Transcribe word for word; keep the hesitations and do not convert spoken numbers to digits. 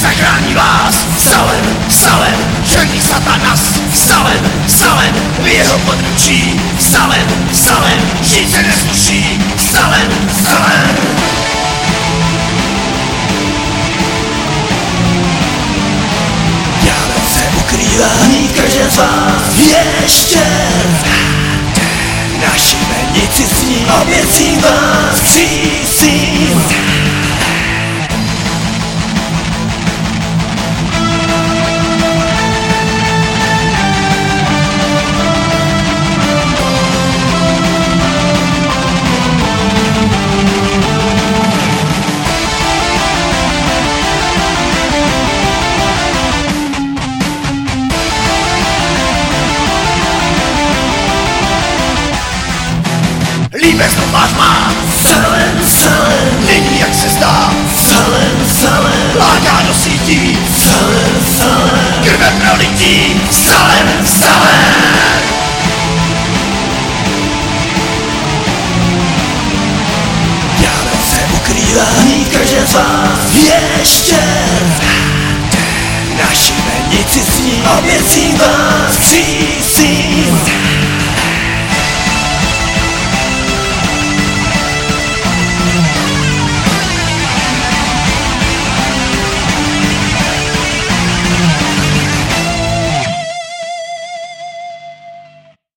nezachrání vás. Salem, Salem, černý satanas. Salem, Salem, v jeho područí. Salem, Salem, žít se nesluší. Salem, Salem. Ďábel se ukrývá, mít každé z vás ještě. Naši bednici s ním oběcím vás křísím. Líbez to váš má. Salem, Salem, není jak se zdá. Salem, Salem, láká do sítí. Salem, Salem, krve prolití. Salem, Salem. Ďábel se ukrývá, mít každé z vás ještě. Naši bednici s ním oběcím vás křísím.